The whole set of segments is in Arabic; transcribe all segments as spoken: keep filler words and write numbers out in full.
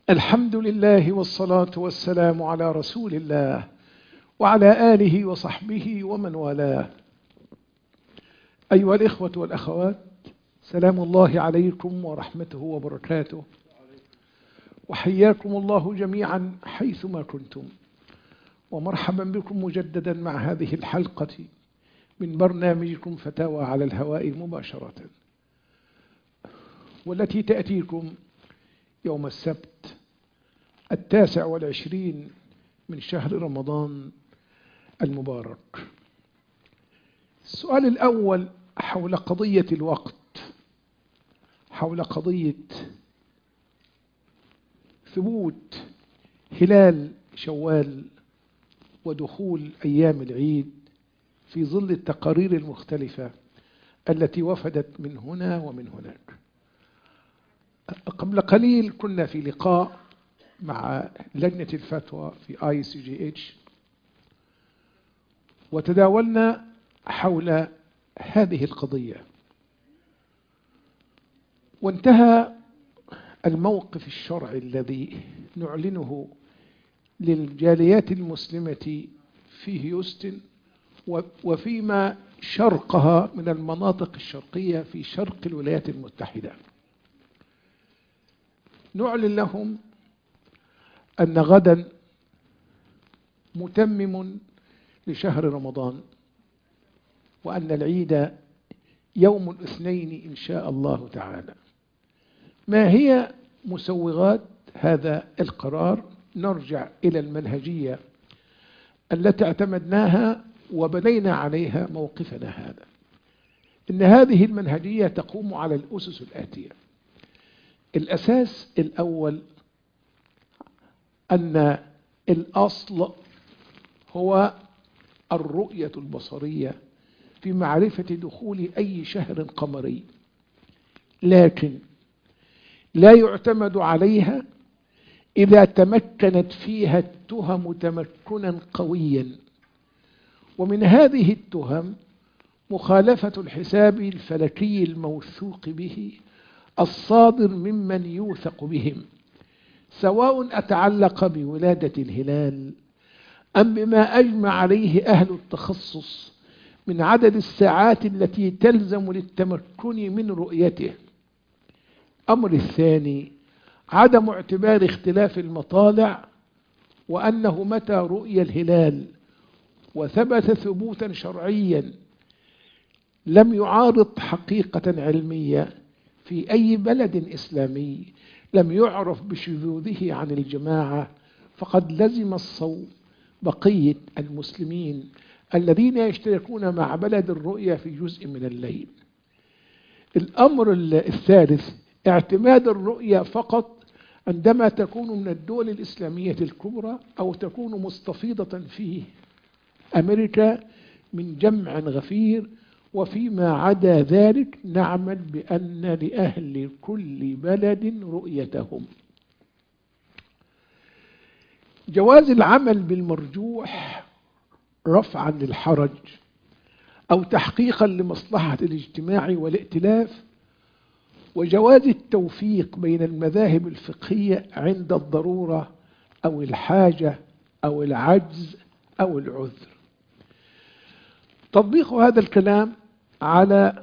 الحمد لله والصلاة والسلام على رسول الله وعلى آله وصحبه ومن والاه. أيها الإخوة والأخوات، سلام الله عليكم ورحمته وبركاته، وحياكم الله جميعا حيثما كنتم، ومرحبا بكم مجددا مع هذه الحلقة من برنامجكم فتاوى على الهواء مباشرة، والتي تأتيكم يوم السبت التاسع والعشرين من شهر رمضان المبارك. السؤال الأول حول قضية الوقت، حول قضية ثبوت هلال شوال ودخول أيام العيد في ظل التقارير المختلفة التي وفدت من هنا ومن هناك. قبل قليل كنا في لقاء مع لجنة الفتوى في آي سي جي إتش، وتداولنا حول هذه القضية، وانتهى الموقف الشرعي الذي نعلنه للجاليات المسلمة في هيوستن وفيما شرقها من المناطق الشرقية في شرق الولايات المتحدة. نعلن لهم أن غدا متمم لشهر رمضان، وأن العيد يوم الاثنين إن شاء الله تعالى. ما هي مسوغات هذا القرار؟ نرجع إلى المنهجية التي اعتمدناها وبنينا عليها موقفنا هذا. إن هذه المنهجية تقوم على الأسس الآتية. الأساس الأول أن الأصل هو الرؤية البصرية في معرفة دخول أي شهر قمري، لكن لا يعتمد عليها إذا تمكنت فيها التهم تمكنا قويا. ومن هذه التهم مخالفة الحساب الفلكي الموثوق به الصادر ممن يوثق بهم، سواء أتعلق بولادة الهلال أم بما أجمع عليه أهل التخصص من عدد الساعات التي تلزم للتمكن من رؤيته. أمر الثاني عدم اعتبار اختلاف المطالع، وأنه متى رؤي الهلال وثبت ثبوتا شرعيا لم يعارض حقيقة علمية في أي بلد إسلامي لم يعرف بشذوذه عن الجماعة، فقد لزم الصوم بقية المسلمين الذين يشتركون مع بلد الرؤية في جزء من الليل. الأمر الثالث اعتماد الرؤية فقط عندما تكون من الدول الإسلامية الكبرى أو تكون مستفيضة في أمريكا من جمع غفير، وفيما عدا ذلك نعمل بأن لأهل كل بلد رؤيتهم. جواز العمل بالمرجوح رفعا للحرج أو تحقيقا لمصلحة الاجتماع والائتلاف، وجواز التوفيق بين المذاهب الفقهية عند الضرورة أو الحاجة أو العجز أو العذر. تطبيق هذا الكلام على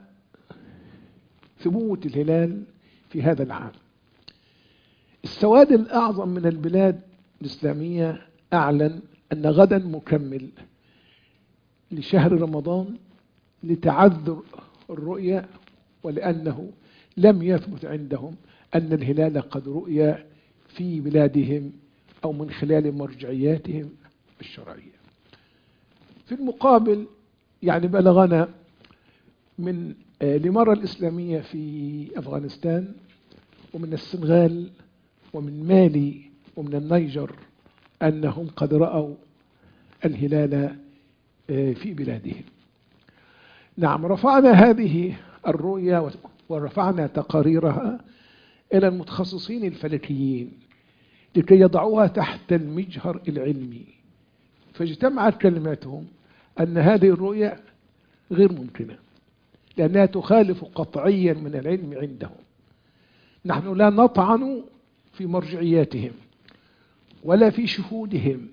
ثبوت الهلال في هذا العام. السواد الأعظم من البلاد الإسلامية أعلن أن غدا مكمل لشهر رمضان لتعذر الرؤية، ولأنه لم يثبت عندهم أن الهلال قد رؤي في بلادهم أو من خلال مرجعياتهم الشرعية. في المقابل يعني بلغنا من الإمارة الإسلامية في أفغانستان ومن السنغال ومن مالي ومن النيجر أنهم قد رأوا الهلال في بلادهم. نعم، رفعنا هذه الرؤية ورفعنا تقاريرها إلى المتخصصين الفلكيين لكي يضعوها تحت المجهر العلمي، فاجتمعت كلماتهم أن هذه الرؤية غير ممكنة لأنها تخالف قطعيا من العلم عندهم. نحن لا نطعن في مرجعياتهم ولا في شهودهم.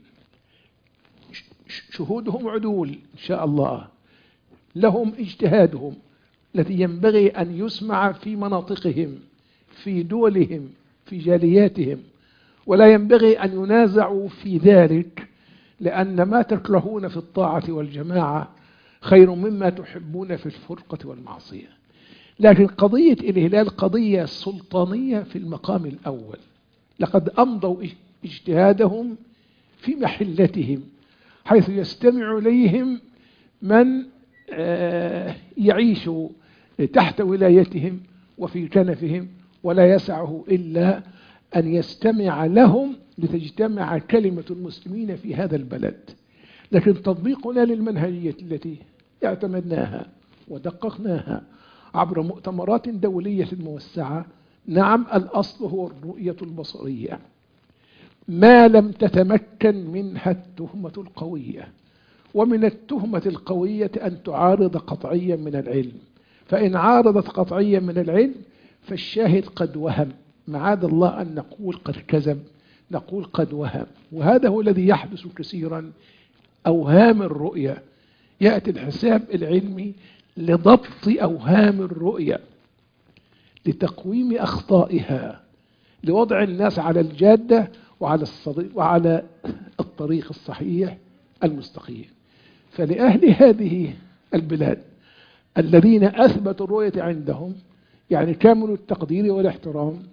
شهودهم عدول إن شاء الله، لهم اجتهادهم الذي ينبغي أن يسمع في مناطقهم، في دولهم، في جالياتهم، ولا ينبغي أن ينازعوا في ذلك، لأن ما تكرهون في الطاعة والجماعة خير مما تحبون في الفرقة والمعصية. لكن قضية الهلال قضية سلطانية في المقام الأول، لقد أمضوا اجتهادهم في محلتهم حيث يستمع إليهم من يعيش تحت ولايتهم وفي كنفهم، ولا يسعه إلا أن يستمع لهم لتجتمع كلمة المسلمين في هذا البلد. لكن تطبيقنا للمنهجية التي اعتمدناها ودققناها عبر مؤتمرات دولية موسعة، نعم الأصل هو الرؤية البصرية ما لم تتمكن منها التهمة القوية. ومن التهمة القوية أن تعارض قطعيا من العلم، فإن عارضت قطعيا من العلم فالشاهد قد وهم، معاذ الله أن نقول قد كذب، نقول قد وهم. وهذا هو الذي يحدث كثيرا، أوهام الرؤية. يأتي الحساب العلمي لضبط أوهام الرؤية، لتقويم أخطائها، لوضع الناس على الجادة وعلى وعلى الطريق الصحيح المستقيم. فلأهل هذه البلاد الذين أثبتوا الرؤية عندهم يعني كامل التقدير والاحترام،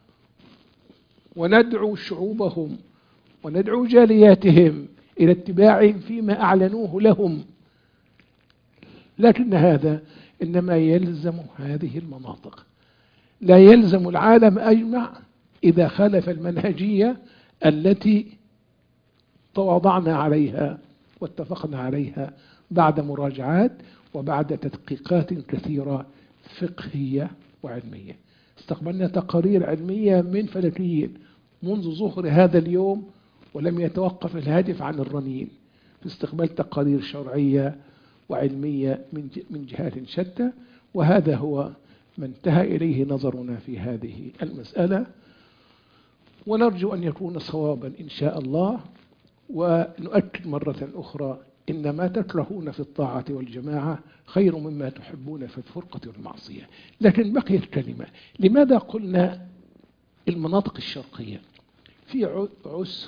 وندعو شعوبهم وندعو جالياتهم إلى اتباعهم فيما أعلنوه لهم. لكن هذا إنما يلزم هذه المناطق، لا يلزم العالم أجمع إذا خالف المنهجية التي تواضعنا عليها واتفقنا عليها بعد مراجعات وبعد تدقيقات كثيرة فقهية وعلمية. استقبلنا تقارير علمية من فلكيين منذ ظهر هذا اليوم، ولم يتوقف الهاتف عن الرنين في استقبال تقارير شرعية وعلمية من جهات شتى. وهذا هو ما انتهى إليه نظرنا في هذه المسألة، ونرجو أن يكون صوابا إن شاء الله. ونؤكد مرة أخرى إن ما تكرهون في الطاعة والجماعة خير مما تحبون في الفرقة والمعصية. لكن بقيت كلمة، لماذا قلنا المناطق الشرقية؟ في عسر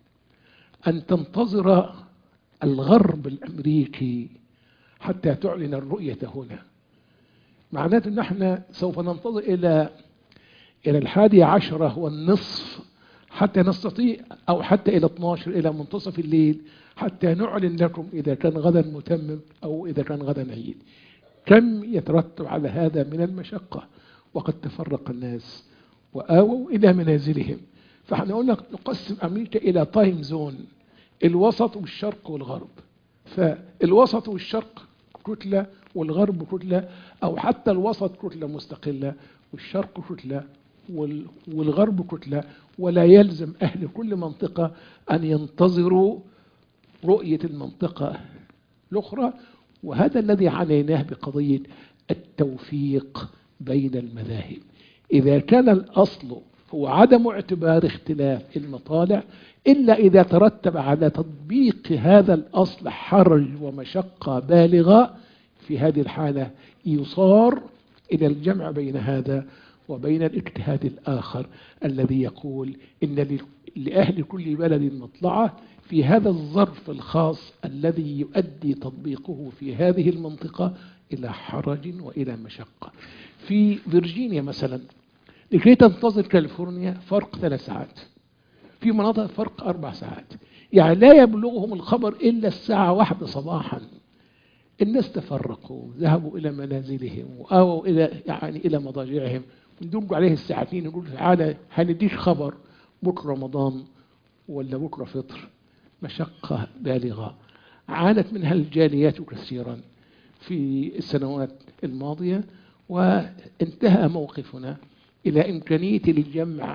أن تنتظر الغرب الأمريكي حتى تعلن الرؤية هنا. معناته أن احنا سوف ننتظر إلى إلى الحادي عشرة والنصف حتى نستطيع، أو حتى إلى اثني عشر إلى منتصف الليل حتى نعلن لكم إذا كان غدا متمم أو إذا كان غدا عيد. كم يترتب على هذا من المشقة، وقد تفرق الناس وآووا إلى منازلهم. فاحنا قلنا نقسم أمريكا إلى تايم زون، الوسط والشرق والغرب. فالوسط والشرق كتلة والغرب كتلة، أو حتى الوسط كتلة مستقلة والشرق كتلة والغرب كتلة. ولا يلزم أهل كل منطقة أن ينتظروا رؤية المنطقة الأخرى. وهذا الذي عنيناه بقضية التوفيق بين المذاهب. إذا كان الأصل هو عدم اعتبار اختلاف المطالع، إلا إذا ترتب على تطبيق هذا الأصل حرج ومشقة بالغة، في هذه الحالة يصار إلى الجمع بين هذا وبين الاجتهاد الآخر الذي يقول إن لأهل كل بلد مطلعة في هذا الظرف الخاص الذي يؤدي تطبيقه في هذه المنطقة إلى حرج وإلى مشقة. في فيرجينيا مثلا لكي تنتظر كاليفورنيا فرق ثلاث ساعات، في مناطق فرق أربع ساعات، يعني لا يبلغهم الخبر إلا الساعة واحدة صباحا. الناس تفرقوا، ذهبوا إلى منازلهم وآووا إلى يعني إلى مضاجعهم، ندق عليه الساعة اثنين نقول تعالى هنديك خبر بكرة رمضان ولا بكرة فطر. مشقة بالغة عانت منها الجاليات كثيرا في السنوات الماضية، وانتهى موقفنا إلى إمكانية الجمع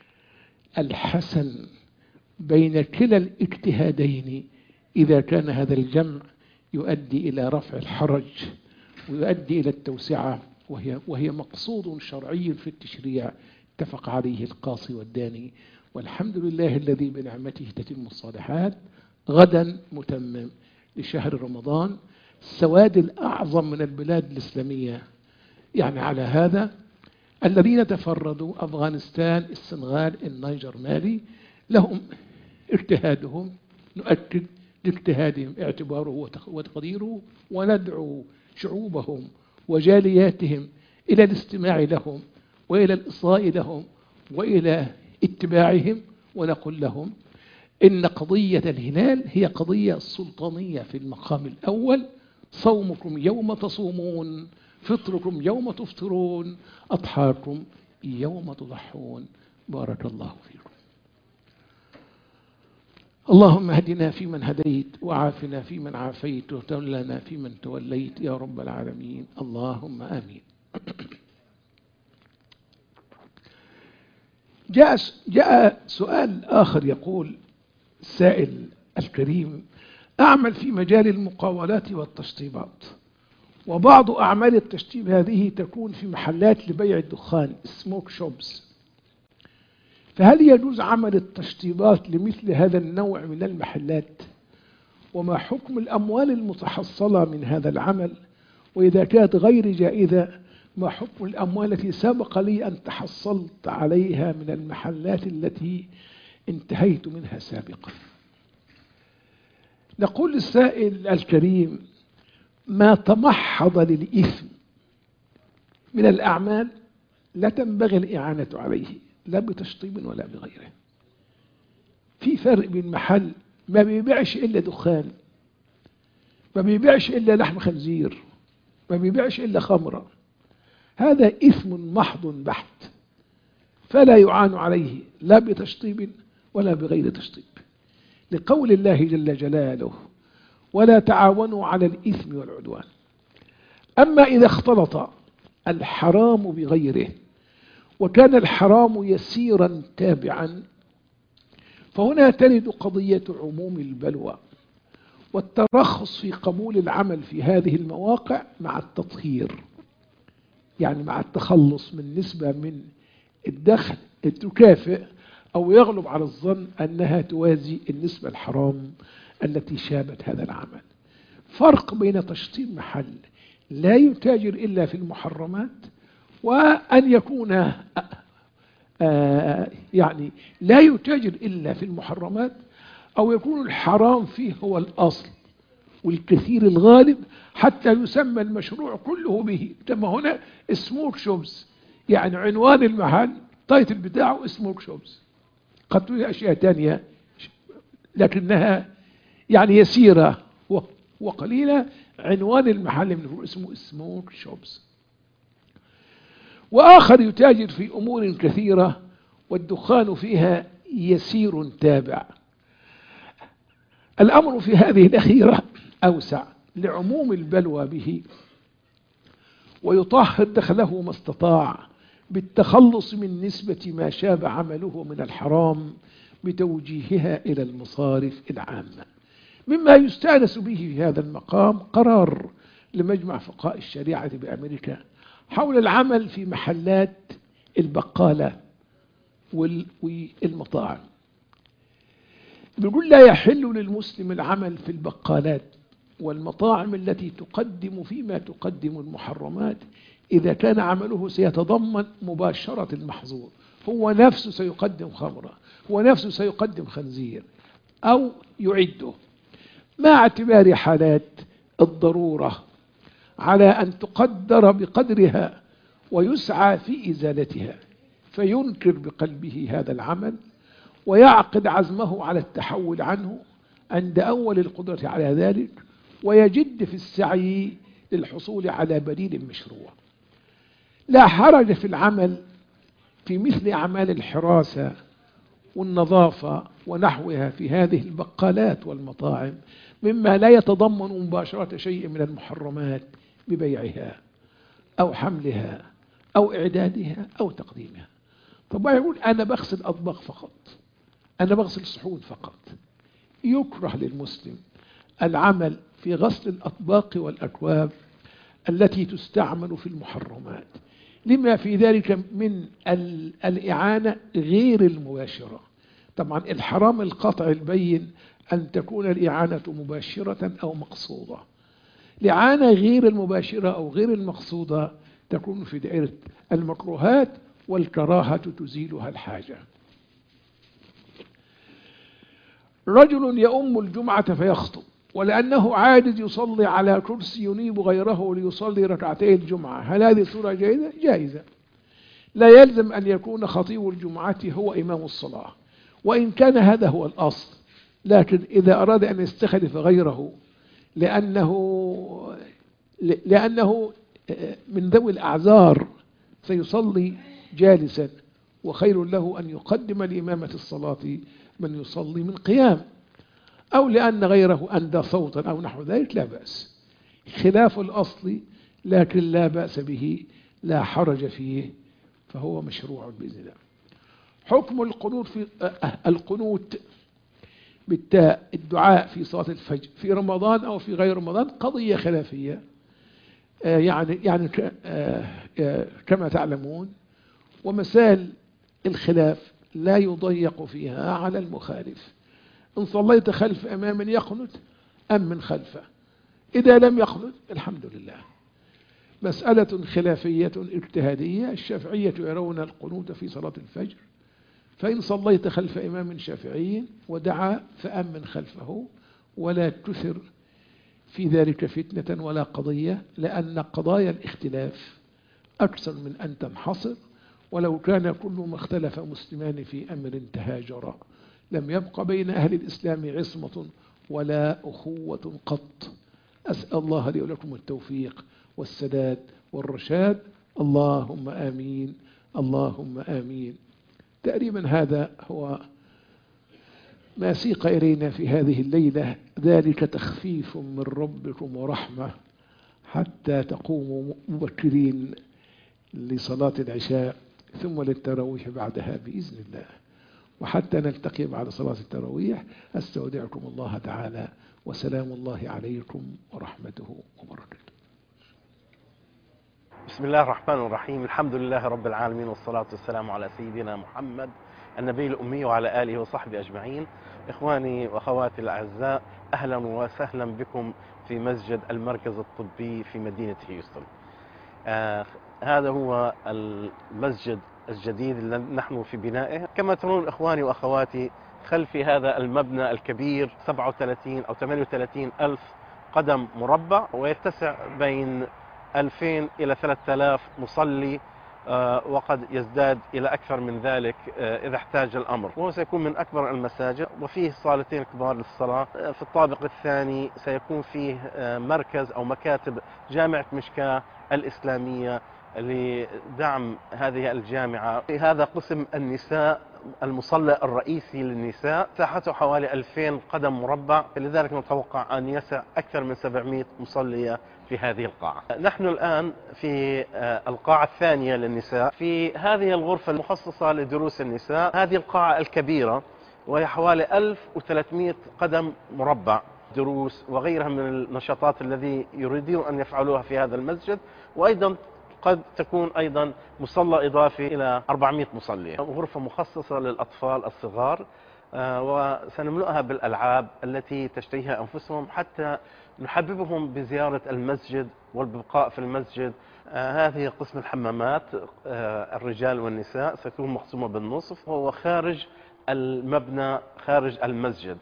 الحسن بين كلا الاجتهادين إذا كان هذا الجمع يؤدي إلى رفع الحرج ويؤدي إلى التوسعة، وهي, وهي مقصود شرعي في التشريع اتفق عليه القاصي والداني، والحمد لله الذي بنعمته تتم الصالحات. غدا متمم لشهر رمضان، السواد الأعظم من البلاد الإسلامية يعني على هذا، الذين تفردوا أفغانستان، السنغال، النيجر، مالي، لهم اجتهادهم، نؤكد لاجتهادهم اعتباره وتقديره، وندعو شعوبهم وجالياتهم إلى الاستماع لهم وإلى الإصغاء لهم وإلى اتباعهم، ونقول لهم إن قضية الهلال هي قضية سلطانية في المقام الأول. صومكم يوم تصومون، فطركم يوم تفطرون، أضحاكم يوم تضحون. بارك الله فيكم. اللهم اهدنا فيمن هديت، وعافنا فيمن عافيت، وتولنا فيمن توليت يا رب العالمين، اللهم آمين. جاء جاء سؤال آخر، يقول السائل الكريم: أعمل في مجال المقاولات والتشطيبات، وبعض أعمال التشطيب هذه تكون في محلات لبيع الدخان، سموك شوبس، فهل يجوز عمل التشطيبات لمثل هذا النوع من المحلات؟ وما حكم الأموال المتحصلة من هذا العمل؟ وإذا كانت غير جائزة، ما حكم الأموال التي سبق لي أن تحصلت عليها من المحلات التي انتهيت منها سابقا؟ نقول للسائل الكريم: ما تمحض للإثم من الأعمال لا تنبغي الإعانة عليه، لا بتشطيب ولا بغيره. في فرق بين محل ما بيبيعش إلا دخان، ما بيبيعش إلا لحم خنزير، ما بيبيعش إلا خمرة، هذا إثم محض بحت، فلا يعان عليه لا بتشطيب ولا بغير تشطيب، لقول الله جل جلاله: ولا تعاونوا على الإثم والعدوان. أما إذا اختلط الحرام بغيره وكان الحرام يسيرا تابعا، فهنا ترد قضية عموم البلوى والترخص في قبول العمل في هذه المواقع مع التطهير، يعني مع التخلص من نسبة من الدخل تكافئ أو يغلب على الظن أنها توازي النسبة الحرام التي شابت هذا العمل. فرق بين تشطيب محل لا يتاجر إلا في المحرمات، وأن يكون آه يعني لا يتاجر إلا في المحرمات، أو يكون الحرام فيه هو الأصل والكثير الغالب حتى يسمى المشروع كله به. كما هنا سموك شوبس، يعني عنوان المحل التايتل بتاعه سموك شوبس، قد توجد أشياء تانية لكنها يعني يسيرة وقليلة، عنوان المحل من اسمه سموك شوبس. وآخر يتاجر في أمور كثيرة والدخان فيها يسير تابع. الأمر في هذه الأخيرة أوسع لعموم البلوى به، ويطهر دخله ما استطاع بالتخلص من نسبة ما شاب عمله من الحرام بتوجيهها إلى المصارف العامة. مما يستأنس به في هذا المقام قرار لمجمع فقهاء الشريعة بأمريكا حول العمل في محلات البقالة والمطاعم. بيقول: لا يحل للمسلم العمل في البقالات والمطاعم التي تقدم فيما تقدم المحرمات إذا كان عمله سيتضمن مباشرة المحظور، هو نفسه سيقدم خمرة، هو نفسه سيقدم خنزير أو يعده، مع اعتبار حالات الضرورة على أن تقدر بقدرها ويسعى في إزالتها، فينكر بقلبه هذا العمل ويعقد عزمه على التحول عنه عند أول القدرة على ذلك، ويجد في السعي للحصول على بديل مشروع. لا حرج في العمل في مثل أعمال الحراسة والنظافة ونحوها في هذه البقالات والمطاعم مما لا يتضمن مباشرة شيء من المحرمات ببيعها أو حملها أو إعدادها أو تقديمها. طب يقول: أنا بغسل أطباق فقط، أنا بغسل صحون فقط. يكره للمسلم العمل في غسل الأطباق والأكواب التي تستعمل في المحرمات، لما في ذلك من الإعانة غير المباشرة. طبعا الحرام القطع البين أن تكون الإعانة مباشرة أو مقصودة. الإعانة غير المباشرة أو غير المقصودة تكون في دائرة المكروهات، والكراهة تزيلها الحاجة. رجل يؤم الجمعة فيخطب، ولأنه عاجز يصلي على كرسي ينيب غيره ليصلي ركعتي الجمعة، هل هذه صورة جيدة؟ جائزة. لا يلزم أن يكون خطيب الجمعة هو إمام الصلاة، وإن كان هذا هو الأصل، لكن إذا أراد أن يستخلف غيره لأنه لأنه من ذوي الأعذار سيصلي جالسا، وخير له أن يقدم لإمامة الصلاة من يصلي من قيام، أو لأن غيره أندى صوتا أو نحو ذلك، لا بأس. خلاف الأصل لكن لا بأس به، لا حرج فيه، فهو مشروع بإذن الله. حكم القنوت في القنوت بالتاء الدعاء في صلاة الفجر في رمضان أو في غير رمضان قضية خلافية. يعني يعني كما تعلمون، ومسائل الخلاف لا يضيق فيها على المخالف. إن صليت خلف إمام يقنت أم من خلفه، إذا لم يقنت الحمد لله. مسألة خلافية اجتهادية. الشافعية يرون القنوت في صلاة الفجر، فإن صليت خلف إمام شافعي ودعا فأمن خلفه، ولا تثر في ذلك فتنة ولا قضية، لأن قضايا الاختلاف أكثر من أن تنحصر. ولو كان كل ما اختلف مسلمان في أمر تهاجرا لم يبق بين أهل الإسلام عصمة ولا أخوة قط. أسأل الله لي ولكم التوفيق والسداد والرشاد، اللهم آمين اللهم آمين. تقريبا هذا هو ما سيق إلينا في هذه الليلة، ذلك تخفيف من ربكم ورحمة حتى تقوموا مبكرين لصلاة العشاء ثم للتراويح بعدها بإذن الله. وحتى نلتقي بعد صلاة التراويح أستودعكم الله تعالى، وسلام الله عليكم ورحمته وبركاته. بسم الله الرحمن الرحيم. الحمد لله رب العالمين، والصلاة والسلام على سيدنا محمد النبي الأمي وعلى آله وصحبه أجمعين. إخواني وأخواتي الأعزاء، أهلا وسهلا بكم في مسجد المركز الطبي في مدينة هيوستن. آه هذا هو المسجد الجديد الذي نحن في بنائه. كما ترون إخواني وأخواتي خلفي هذا المبنى الكبير سبعة وثلاثين أو ثمانية وثلاثين ألف قدم مربع، ويتسع بين ألفين إلى ثلاثة آلاف مصلي، وقد يزداد إلى أكثر من ذلك إذا احتاج الأمر. وهو سيكون من أكبر المساجد، وفيه صالتين كبار للصلاة. في الطابق الثاني سيكون فيه مركز أو مكاتب جامعة مشكاة الإسلامية لدعم هذه الجامعة. هذا قسم النساء، المصلى الرئيسي للنساء، مساحته حوالي ألفين قدم مربع، لذلك نتوقع أن يسع أكثر من سبعمائة مصلية في هذه القاعة. نحن الآن في القاعة الثانية للنساء، في هذه الغرفة المخصصة لدروس النساء. هذه القاعة الكبيرة وهي حوالي ألف وثلاثمائة قدم مربع، دروس وغيرها من النشاطات الذي يريدون أن يفعلوها في هذا المسجد. وأيضا قد تكون أيضا مصلى إضافي إلى أربعمائة مصلي. غرفة مخصصة للأطفال الصغار، وسنملؤها بالألعاب التي تشتهيها أنفسهم حتى نحببهم بزيارة المسجد والبقاء في المسجد. هذه قسم الحمامات، الرجال والنساء، ستكون مقسومة بالنصف، وهو خارج المبنى خارج المسجد.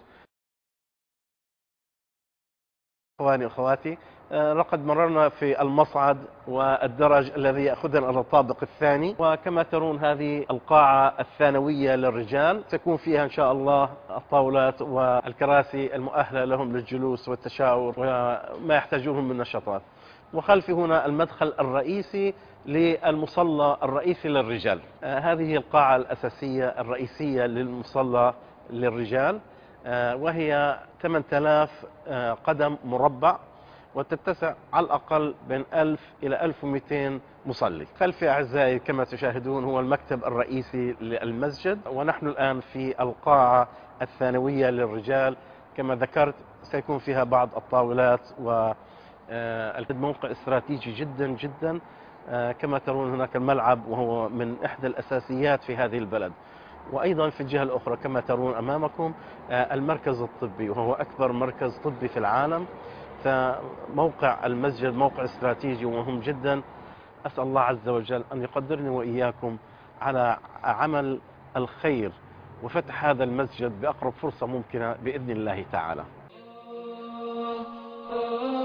إخواني وأخواتي، لقد مررنا في المصعد والدرج الذي يأخذنا إلى الطابق الثاني. وكما ترون هذه القاعة الثانوية للرجال، تكون فيها إن شاء الله الطاولات والكراسي المؤهلة لهم للجلوس والتشاور وما يحتاجونه من نشاطات. وخلفي هنا المدخل الرئيسي للمصلى الرئيسي للرجال. هذه هي القاعة الأساسية الرئيسية للمصلى للرجال، وهي ثمانية آلاف قدم مربع، وتتسع على الأقل بين ألف إلى ألف ومئتين مصلي. خلفي أعزائي كما تشاهدون هو المكتب الرئيسي للمسجد، ونحن الآن في القاعة الثانوية للرجال. كما ذكرت سيكون فيها بعض الطاولات، والموقع استراتيجي جدا جدا كما ترون هناك الملعب وهو من إحدى الأساسيات في هذه البلد. وأيضا في الجهة الأخرى كما ترون أمامكم المركز الطبي وهو أكبر مركز طبي في العالم. فموقع المسجد موقع استراتيجي ومهم جدا. أسأل الله عز وجل أن يقدرني وإياكم على عمل الخير وفتح هذا المسجد بأقرب فرصة ممكنة بإذن الله تعالى.